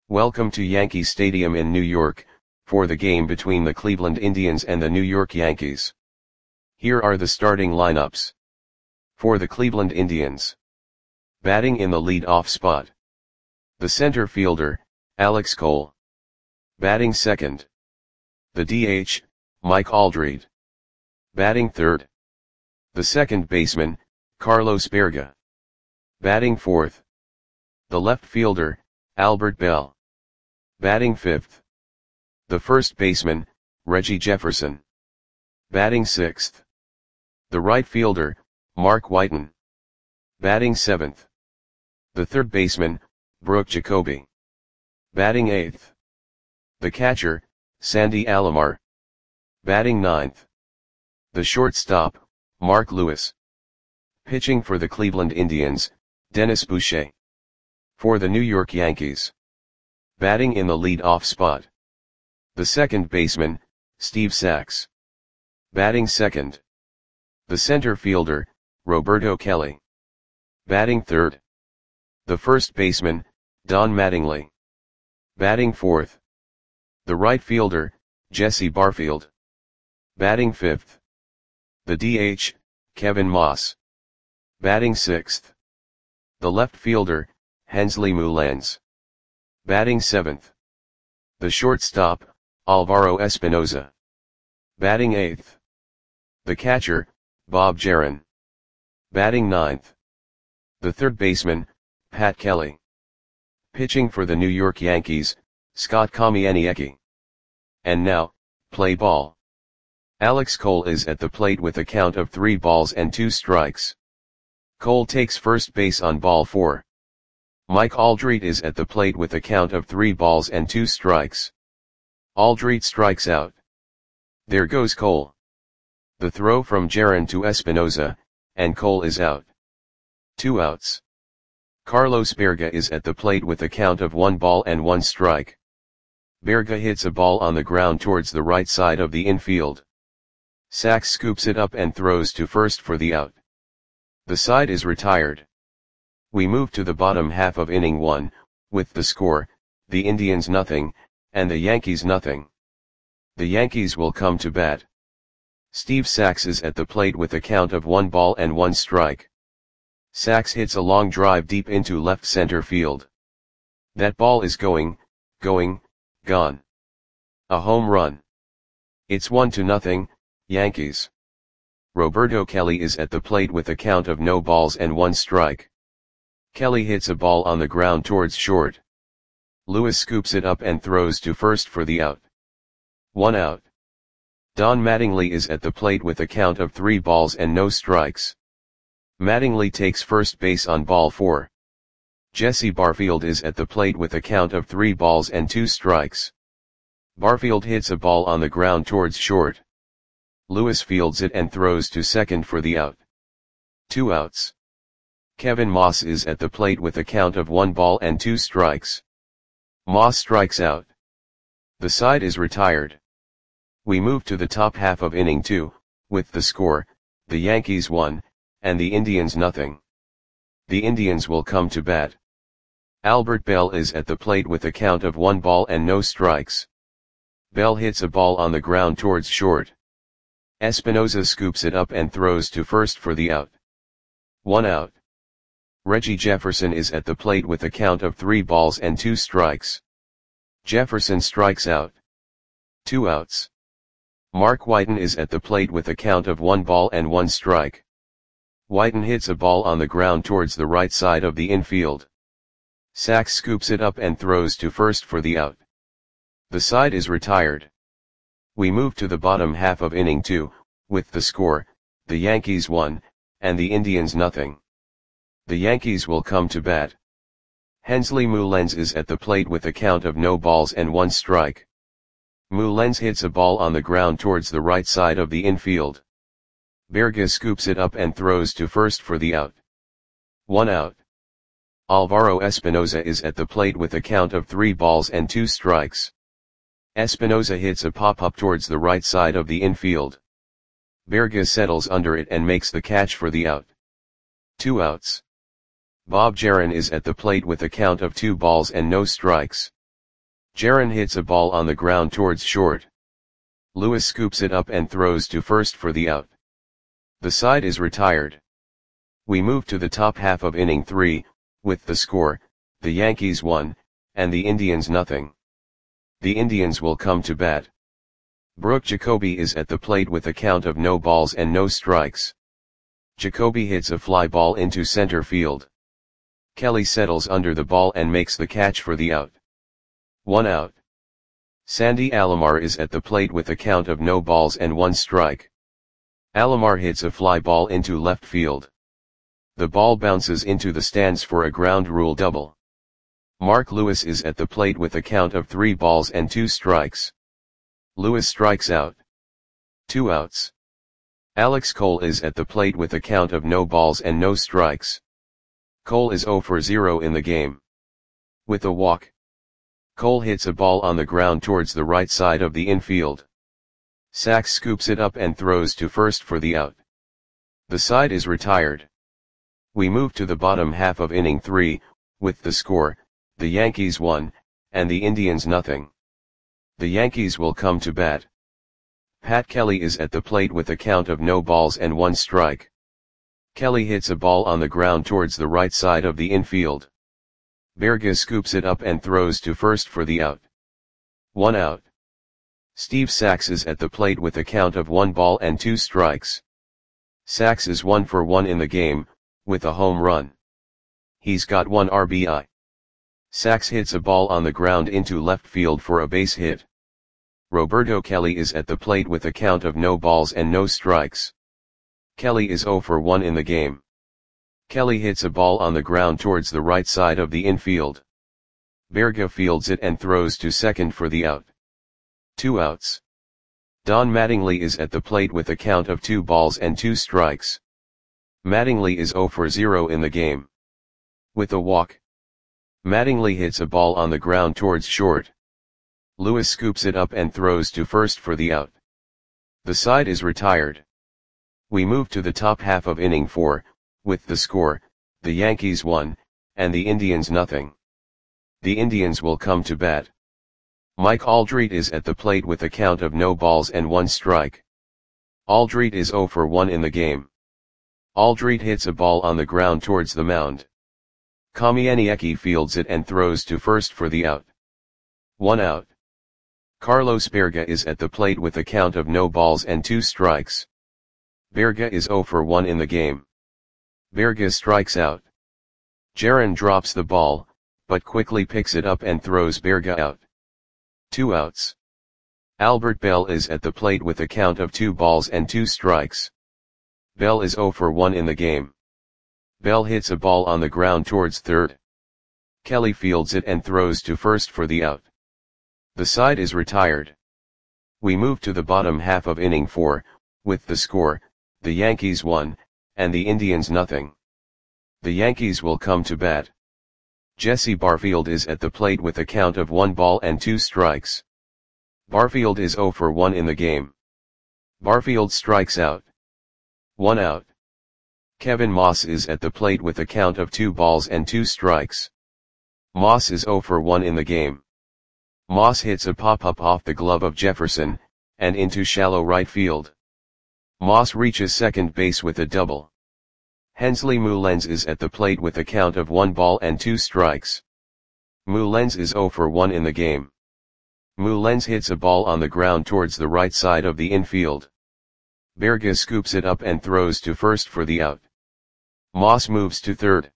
Welcome to Yankee Stadium in New York, for the game between the Cleveland Indians and the New York Yankees. Here are the starting lineups. For the Cleveland Indians. Batting in the lead-off spot. The center fielder, Alex Cole. Batting second. The DH, Mike Aldrete. Batting third. The second baseman, Carlos Baerga. Batting fourth. The left fielder, Albert Belle. Batting fifth. The first baseman, Reggie Jefferson. Batting sixth. The right fielder, Mark Whiten. Batting seventh. The third baseman, Brooke Jacoby. Batting eighth. The catcher, Sandy Alomar. Batting ninth. The shortstop, Mark Lewis. Pitching for the Cleveland Indians, Dennis Boucher. For the New York Yankees. Batting in the lead-off spot. The second baseman, Steve Sax. Batting second. The center fielder, Roberto Kelly. Batting third. The first baseman, Don Mattingly. Batting fourth. The right fielder, Jesse Barfield. Batting fifth. The DH, Kevin Moss. Batting sixth. The left fielder, Hensley Meulens. Batting seventh. The shortstop, Alvaro Espinoza. Batting eighth. The catcher, Bob Geren. Batting ninth. The third baseman, Pat Kelly. Pitching for the New York Yankees, Scott Kamieniecki. And now, play ball. Alex Cole is at the plate with a count of 3 balls and 2 strikes. Cole takes first base on ball 4. Mike Aldrete is at the plate with a count of 3 balls and 2 strikes. Aldrete strikes out. There goes Cole. The throw from Geren to Espinoza, and Cole is out. 2 outs. Carlos Baerga is at the plate with a count of 1 ball and 1 strike. Baerga hits a ball on the ground towards the right side of the infield. Sax scoops it up and throws to first for the out. The side is retired. We move to the bottom half of inning 1, with the score, the Indians nothing, and the Yankees nothing. The Yankees will come to bat. Steve Sax is at the plate with a count of 1 ball and 1 strike. Sax hits a long drive deep into left center field. That ball is gone. A home run. It's 1-0, Yankees. Roberto Kelly is at the plate with a count of no balls and 1 strike. Kelly hits a ball on the ground towards short. Lewis scoops it up and throws to first for the out. 1 out. Don Mattingly is at the plate with a count of 3 balls and no strikes. Mattingly takes first base on ball 4. Jesse Barfield is at the plate with a count of 3 balls and 2 strikes. Barfield hits a ball on the ground towards short. Lewis fields it and throws to second for the out. 2 outs. Kevin Moss is at the plate with a count of 1 ball and 2 strikes. Moss strikes out. The side is retired. We move to the top half of inning 2, with the score, the Yankees 1, and the Indians nothing. The Indians will come to bat. Albert Belle is at the plate with a count of 1 ball and no strikes. Belle hits a ball on the ground towards short. Espinoza scoops it up and throws to first for the out. 1 out. Reggie Jefferson is at the plate with a count of 3 balls and 2 strikes. Jefferson strikes out. 2 outs. Mark Whiten is at the plate with a count of 1 ball and 1 strike. Whiten hits a ball on the ground towards the right side of the infield. Sax scoops it up and throws to first for the out. The side is retired. We move to the bottom half of inning 2, with the score, the Yankees 1, and the Indians nothing. The Yankees will come to bat. Hensley Meulens is at the plate with a count of no balls and 1 strike. Meulens hits a ball on the ground towards the right side of the infield. Baerga scoops it up and throws to first for the out. 1 out. Alvaro Espinoza is at the plate with a count of 3 balls and 2 strikes. Espinoza hits a pop-up towards the right side of the infield. Baerga settles under it and makes the catch for the out. 2 outs. Bob Geren is at the plate with a count of 2 balls and no strikes. Jaron hits a ball on the ground towards short. Lewis scoops it up and throws to first for the out. The side is retired. We move to the top half of inning 3, with the score, the Yankees 1, and the Indians nothing. The Indians will come to bat. Brooke Jacoby is at the plate with a count of no balls and no strikes. Jacoby hits a fly ball into center field. Kelly settles under the ball and makes the catch for the out. 1 out. Sandy Alomar is at the plate with a count of no balls and 1 strike. Alomar hits a fly ball into left field. The ball bounces into the stands for a ground rule double. Mark Lewis is at the plate with a count of 3 balls and 2 strikes. Lewis strikes out. 2 outs. Alex Cole is at the plate with a count of no balls and no strikes. Cole is 0 for 0 in the game. With a walk. Cole hits a ball on the ground towards the right side of the infield. Sachs scoops it up and throws to first for the out. The side is retired. We move to the bottom half of inning 3, with the score, the Yankees 1, and the Indians nothing. The Yankees will come to bat. Pat Kelly is at the plate with a count of no balls and 1 strike. Kelly hits a ball on the ground towards the right side of the infield. Berga scoops it up and throws to first for the out. 1 out. Steve Sachs is at the plate with a count of 1 ball and 2 strikes. Sachs is 1 for 1 in the game, with a home run. He's got 1 RBI. Sachs hits a ball on the ground into left field for a base hit. Roberto Kelly is at the plate with a count of no balls and no strikes. Kelly is 0 for 1 in the game. Kelly hits a ball on the ground towards the right side of the infield. Berga fields it and throws to second for the out. 2 outs. Don Mattingly is at the plate with a count of 2 balls and 2 strikes. Mattingly is 0 for 0 in the game. With a walk. Mattingly hits a ball on the ground towards short. Lewis scoops it up and throws to first for the out. The side is retired. We move to the top half of inning 4, with the score, the Yankees 1, and the Indians nothing. The Indians will come to bat. Mike Aldrete is at the plate with a count of no balls and 1 strike. Aldrete is 0 for 1 in the game. Aldrete hits a ball on the ground towards the mound. Kamieniecki fields it and throws to first for the out. 1 out. Carlos Berga is at the plate with a count of no balls and 2 strikes. Berga is 0 for 1 in the game. Berga strikes out. Jaron drops the ball, but quickly picks it up and throws Berga out. 2 outs. Albert Bell is at the plate with a count of 2 balls and 2 strikes. Bell is 0 for 1 in the game. Bell hits a ball on the ground towards third. Kelly fields it and throws to first for the out. The side is retired. We move to the bottom half of inning 4, with the score, the Yankees 1, and the Indians nothing. The Yankees will come to bat. Jesse Barfield is at the plate with a count of 1 ball and 2 strikes. Barfield is 0 for 1 in the game. Barfield strikes out. 1 out. Kevin Moss is at the plate with a count of 2 balls and 2 strikes. Moss is 0 for 1 in the game. Moss hits a pop-up off the glove of Jefferson, and into shallow right field. Moss reaches second base with a double. Hensley Mullens is at the plate with a count of 1 ball and 2 strikes. Mullens is 0 for 1 in the game. Mullens hits a ball on the ground towards the right side of the infield. Berga scoops it up and throws to first for the out. Moss moves to third.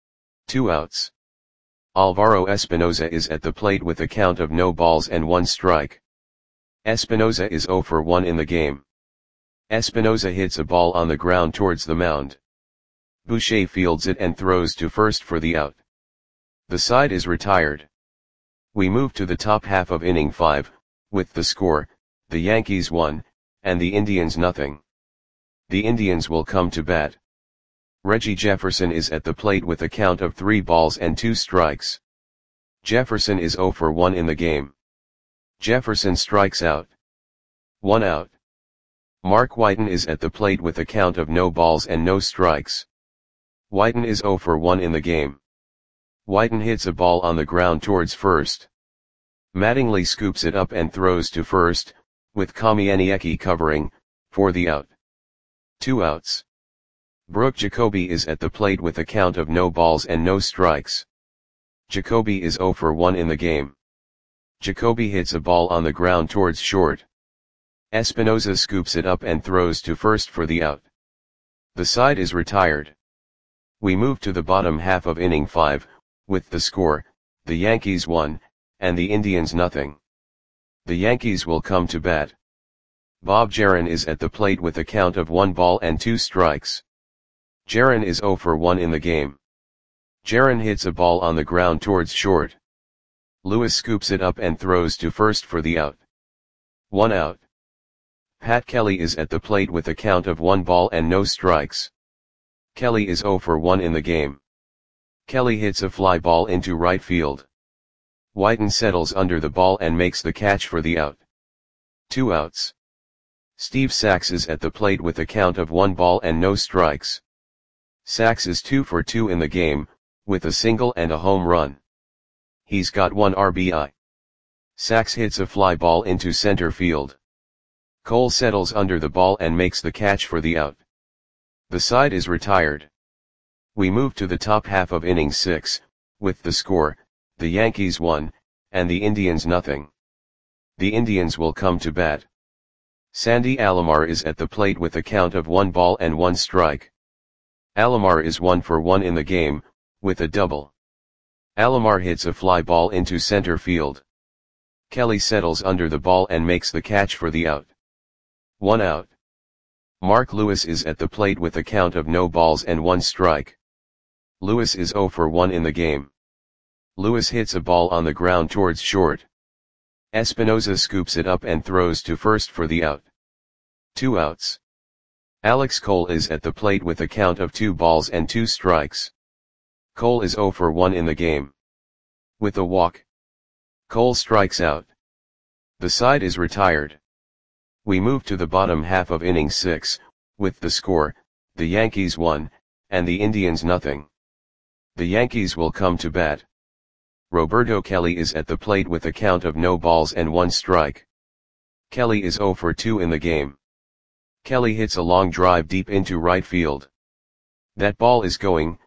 2 outs. Alvaro Espinoza is at the plate with a count of no balls and 1 strike. Espinoza is 0 for 1 in the game. Espinoza hits a ball on the ground towards the mound. Boucher fields it and throws to first for the out. The side is retired. We move to the top half of inning 5, with the score, the Yankees 1, and the Indians nothing. The Indians will come to bat. Reggie Jefferson is at the plate with a count of 3 balls and 2 strikes. Jefferson is 0 for 1 in the game. Jefferson strikes out. 1 out. Mark Whiten is at the plate with a count of no balls and no strikes. Whiten is 0 for 1 in the game. Whiten hits a ball on the ground towards first. Mattingly scoops it up and throws to first, with Kamieniecki covering, for the out. 2 outs. Brooke Jacoby is at the plate with a count of no balls and no strikes. Jacoby is 0 for 1 in the game. Jacoby hits a ball on the ground towards short. Espinosa scoops it up and throws to first for the out. The side is retired. We move to the bottom half of inning 5, with the score, the Yankees 1, and the Indians nothing. The Yankees will come to bat. Bob Jaron is at the plate with a count of 1 ball and 2 strikes. Jaron is 0 for 1 in the game. Jaron hits a ball on the ground towards short. Lewis scoops it up and throws to first for the out. 1 out. Pat Kelly is at the plate with a count of 1 ball and no strikes. Kelly is 0 for 1 in the game. Kelly hits a fly ball into right field. Whiten settles under the ball and makes the catch for the out. 2 outs. Steve Sax is at the plate with a count of 1 ball and no strikes. Sax is 2 for 2 in the game, with a single and a home run. He's got 1 RBI. Sax hits a fly ball into center field. Cole settles under the ball and makes the catch for the out. The side is retired. We move to the top half of inning 6, with the score, the Yankees 1, and the Indians nothing. The Indians will come to bat. Sandy Alomar is at the plate with a count of 1 ball and 1 strike. Alomar is 1 for 1 in the game, with a double. Alomar hits a fly ball into center field. Kelly settles under the ball and makes the catch for the out. 1 out. Mark Lewis is at the plate with a count of no balls and 1 strike. Lewis is 0 for 1 in the game. Lewis hits a ball on the ground towards short. Espinosa scoops it up and throws to first for the out. 2 outs. Alex Cole is at the plate with a count of 2 balls and 2 strikes. Cole is 0 for 1 in the game. With a walk, Cole strikes out. The side is retired. We move to the bottom half of inning 6, with the score, the Yankees 1, and the Indians nothing. The Yankees will come to bat. Roberto Kelly is at the plate with a count of no balls and 1 strike. Kelly is 0 for 2 in the game. Kelly hits a long drive deep into right field. That ball is going,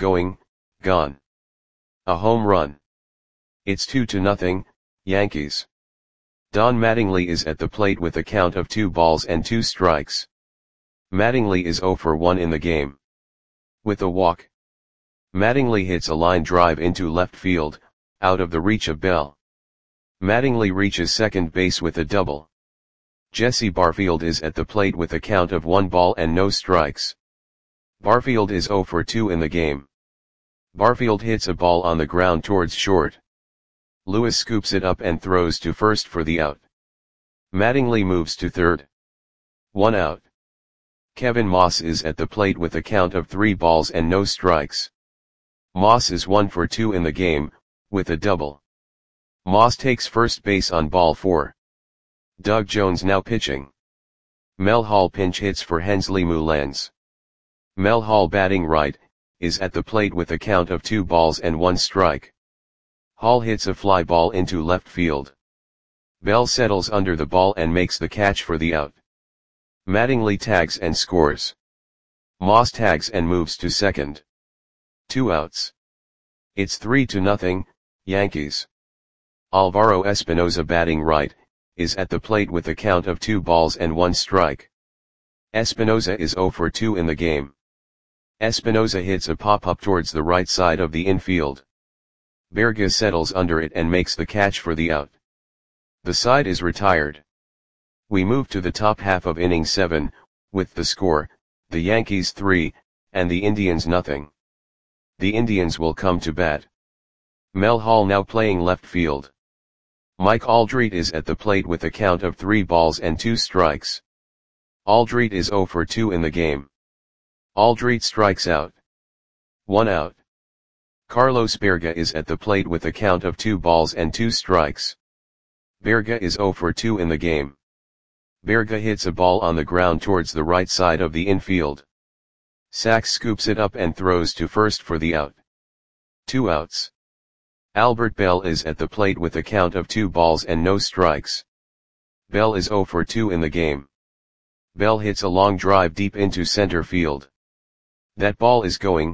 gone. A home run. It's 2-0, Yankees. Don Mattingly is at the plate with a count of 2 balls and 2 strikes. Mattingly is 0 for 1 in the game. With a walk, Mattingly hits a line drive into left field, out of the reach of Bell. Mattingly reaches second base with a double. Jesse Barfield is at the plate with a count of 1 ball and no strikes. Barfield is 0 for 2 in the game. Barfield hits a ball on the ground towards short. Lewis scoops it up and throws to first for the out. Mattingly moves to third. 1 out. Kevin Moss is at the plate with a count of 3 balls and no strikes. Moss is 1 for 2 in the game, with a double. Moss takes first base on ball 4. Doug Jones now pitching. Mel Hall pinch hits for Hensley Mullens. Mel Hall batting right, is at the plate with a count of 2 balls and 1 strike. Hall hits a fly ball into left field. Bell settles under the ball and makes the catch for the out. Mattingly tags and scores. Moss tags and moves to second. 2 outs. It's 3-0, Yankees. Alvaro Espinosa batting right, is at the plate with a count of 2 balls and 1 strike. Espinosa is 0 for 2 in the game. Espinosa hits a pop-up towards the right side of the infield. Berga settles under it and makes the catch for the out. The side is retired. We move to the top half of inning 7, with the score, the Yankees 3, and the Indians nothing. The Indians will come to bat. Mel Hall now playing left field. Mike Aldrete is at the plate with a count of 3 balls and 2 strikes. Aldrete is 0 for 2 in the game. Aldrete strikes out. 1 out. Carlos Berga is at the plate with a count of 2 balls and 2 strikes. Berga is 0 for 2 in the game. Berga hits a ball on the ground towards the right side of the infield. Sax scoops it up and throws to first for the out. 2 outs. Albert Bell is at the plate with a count of 2 balls and no strikes. Bell is 0 for 2 in the game. Bell hits a long drive deep into center field. That ball is going,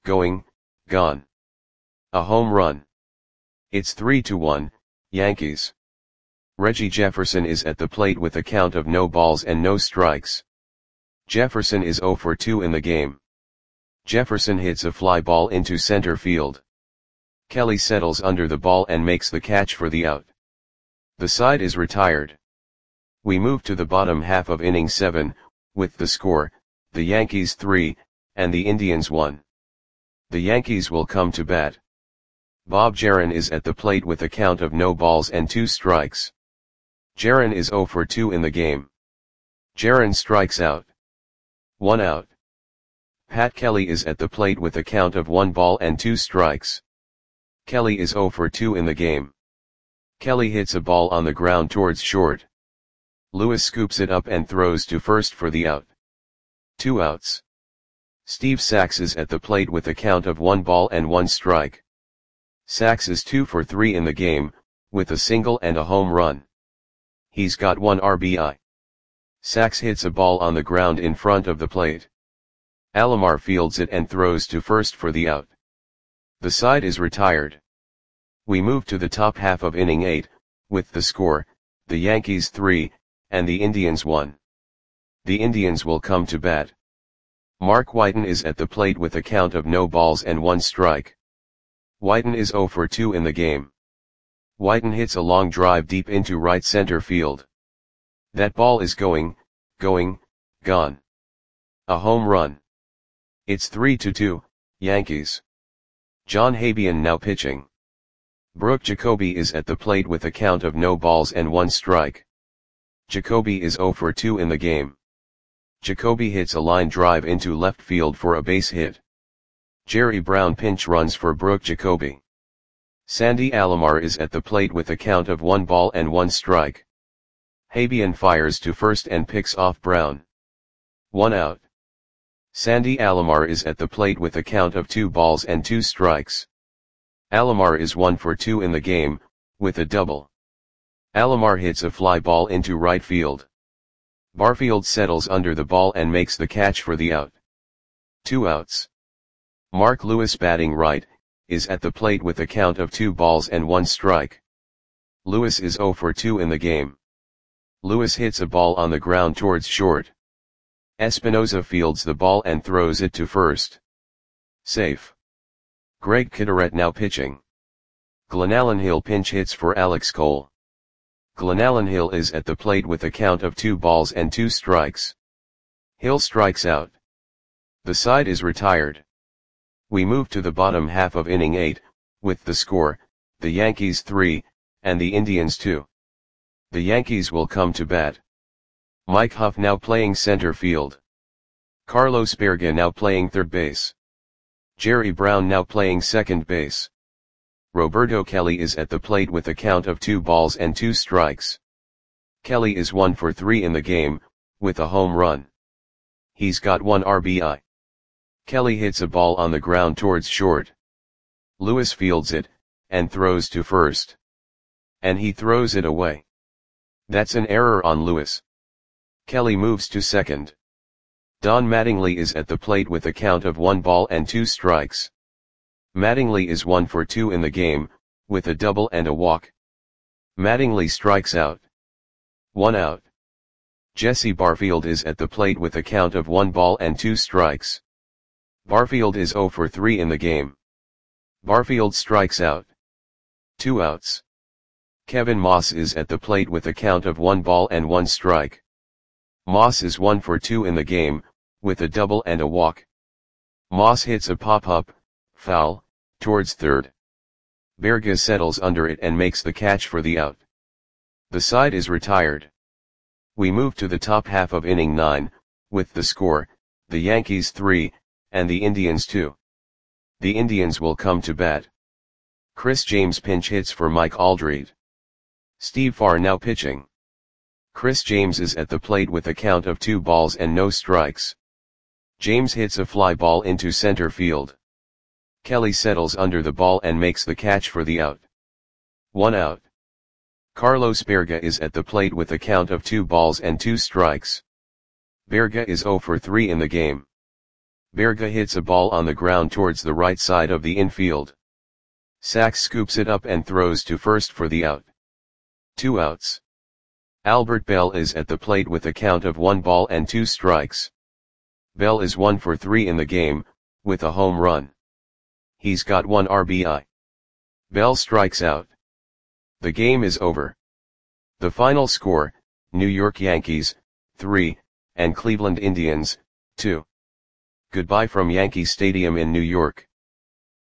gone. A home run. It's 3-1, Yankees. Reggie Jefferson is at the plate with a count of no balls and no strikes. Jefferson is 0 for 2 in the game. Jefferson hits a fly ball into center field. Kelly settles under the ball and makes the catch for the out. The side is retired. We move to the bottom half of inning 7, with the score, the Yankees 3, and the Indians 1. The Yankees will come to bat. Bob Geren is at the plate with a count of no balls and 2 strikes. Geren is 0 for 2 in the game. Geren strikes out. 1 out. Pat Kelly is at the plate with a count of 1 ball and 2 strikes. Kelly is 0 for 2 in the game. Kelly hits a ball on the ground towards short. Lewis scoops it up and throws to first for the out. 2 outs. Steve Sax is at the plate with a count of 1 ball and 1 strike. Sax is 2 for 3 in the game, with a single and a home run. He's got 1 RBI. Sax hits a ball on the ground in front of the plate. Alomar fields it and throws to first for the out. The side is retired. We move to the top half of inning 8, with the score, the Yankees 3, and the Indians 1. The Indians will come to bat. Mark Whiten is at the plate with a count of no balls and 1 strike. Whiten is 0 for 2 in the game. Whiten hits a long drive deep into right center field. That ball is going, gone. A home run. It's 3-2, Yankees. John Habian now pitching. Brooke Jacoby is at the plate with a count of no balls and 1 strike. Jacoby is 0 for 2 in the game. Jacoby hits a line drive into left field for a base hit. Jerry Brown pinch runs for Brooke Jacoby. Sandy Alomar is at the plate with a count of 1 ball and 1 strike. Habian fires to first and picks off Brown. 1 out. Sandy Alomar is at the plate with a count of 2 balls and 2 strikes. Alomar is 1 for 2 in the game, with a double. Alomar hits a fly ball into right field. Barfield settles under the ball and makes the catch for the out. 2 outs. Mark Lewis batting right, is at the plate with a count of 2 balls and 1 strike. Lewis is 0 for 2 in the game. Lewis hits a ball on the ground towards short. Espinoza fields the ball and throws it to first. Safe. Greg Kitteret now pitching. Glenallen Hill pinch hits for Alex Cole. Glenallen Hill is at the plate with a count of 2 balls and 2 strikes. Hill strikes out. The side is retired. We move to the bottom half of inning 8, with the score, the Yankees 3, and the Indians 2. The Yankees will come to bat. Mike Huff now playing center field. Carlos Berga now playing third base. Jerry Brown now playing second base. Roberto Kelly is at the plate with a count of 2 balls and 2 strikes. Kelly is 1 for 3 in the game, with a home run. He's got 1 RBI. Kelly hits a ball on the ground towards short. Lewis fields it, and throws to first. And he throws it away. That's an error on Lewis. Kelly moves to second. Don Mattingly is at the plate with a count of 1 ball and 2 strikes. Mattingly is 1 for 2 in the game, with a double and a walk. Mattingly strikes out. 1 out. Jesse Barfield is at the plate with a count of 1 ball and 2 strikes. Barfield is 0 for 3 in the game. Barfield strikes out. 2 outs. Kevin Moss is at the plate with a count of 1 ball and 1 strike. Moss is 1 for 2 in the game, with a double and a walk. Moss hits a pop-up, foul, towards third. Berga settles under it and makes the catch for the out. The side is retired. We move to the top half of inning 9, with the score, the Yankees 3, and the Indians 2. The Indians will come to bat. Chris James pinch hits for Mike Aldred. Steve Farr now pitching. Chris James is at the plate with a count of 2 balls and no strikes. James hits a fly ball into center field. Kelly settles under the ball and makes the catch for the out. 1 out. Carlos Berga is at the plate with a count of 2 balls and 2 strikes. Berga is 0 for 3 in the game. Berga hits a ball on the ground towards the right side of the infield. Sachs scoops it up and throws to first for the out. 2 outs. Albert Bell is at the plate with a count of 1 ball and 2 strikes. Bell is 1 for 3 in the game, with a home run. He's got 1 RBI. Bell strikes out. The game is over. The final score, New York Yankees, 3, and Cleveland Indians, 2. Goodbye from Yankee Stadium in New York.